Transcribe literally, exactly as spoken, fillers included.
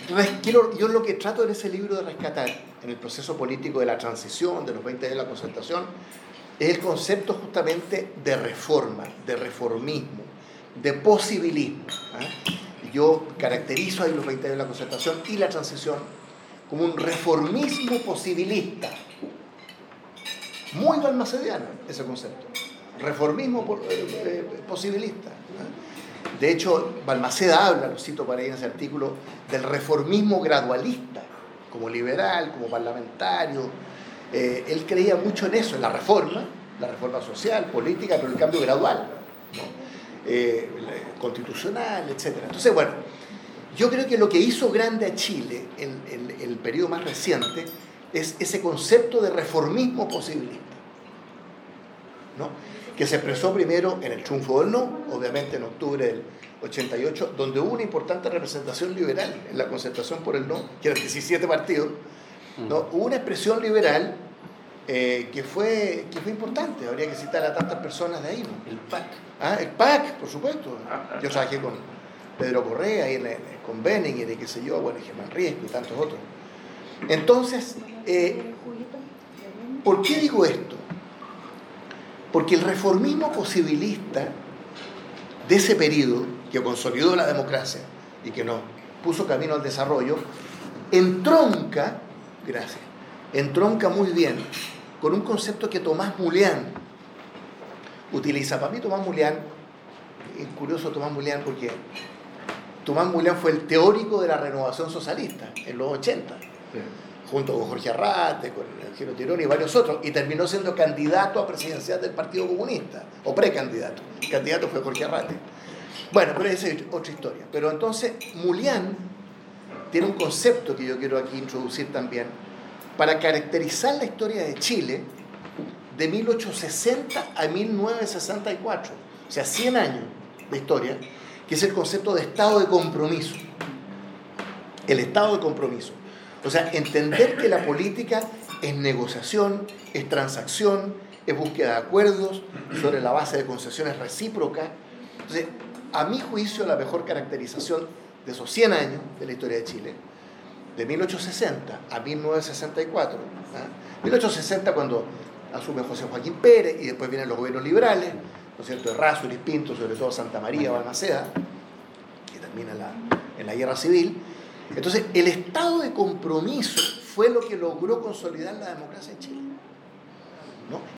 quiero, yo lo que trato en ese libro de rescatar, en el proceso político de la transición, de los veinte años de la concertación, es el concepto justamente de reforma, de reformismo, de posibilismo. ¿eh? Yo caracterizo ahí los veinte años de la concertación y la transición como un reformismo posibilista. Muy balmacediano ese concepto. Reformismo eh, posibilista. ¿eh? De hecho, Balmaceda habla, lo cito para ahí en ese artículo, del reformismo gradualista, como liberal, como parlamentario. Eh, él creía mucho en eso, en la reforma, la reforma social, política, pero el cambio gradual, ¿no? eh, constitucional, etcétera. Entonces, bueno, yo creo que lo que hizo grande a Chile en, en, en el periodo más reciente es ese concepto de reformismo posibilista, ¿no? Que se expresó primero en el triunfo del no, obviamente en octubre del ochenta y ocho, donde hubo una importante representación liberal en la concertación por el no, que eran diecisiete partidos, ¿no? Hubo una expresión liberal eh, que, fue, que fue importante. Habría que citar a tantas personas de ahí, ¿no? El P A C. Ah, el P A C, por supuesto. Yo trabajé con Pedro Correa, y con Benninger, y qué sé yo, bueno, Germán Riesco y tantos otros. Entonces, eh, ¿por qué digo esto? Porque el reformismo posibilista de ese periodo, que consolidó la democracia y que nos puso camino al desarrollo, entronca, gracias, entronca muy bien con un concepto que Tomás Mulián utiliza. Para mí Tomás Mulián, es curioso Tomás Mulián porque Tomás Mulián fue el teórico de la renovación socialista en los ochenta, sí, junto con Jorge Arrate, con Eugenio Tironi y varios otros, y terminó siendo candidato a presidencial del Partido Comunista, o precandidato. El candidato fue Jorge Arrate. Bueno, pero esa es otra historia. Pero entonces, Mulián tiene un concepto que yo quiero aquí introducir también, para caracterizar la historia de Chile de mil ochocientos sesenta a mil novecientos sesenta y cuatro, o sea, cien años de historia, que es el concepto de estado de compromiso. El estado de compromiso. O sea, entender que la política es negociación, es transacción, es búsqueda de acuerdos sobre la base de concesiones recíprocas. Entonces, a mi juicio, la mejor caracterización de esos cien años de la historia de Chile, de mil ochocientos sesenta a mil novecientos sesenta y cuatro, ¿eh? mil ochocientos sesenta cuando asume José Joaquín Pérez y después vienen los gobiernos liberales, ¿no es cierto?, Errázuriz, Pinto, sobre todo Santa María, Balmaceda, que termina en la, en la guerra civil. Entonces, el estado de compromiso fue lo que logró consolidar la democracia en Chile, ¿no?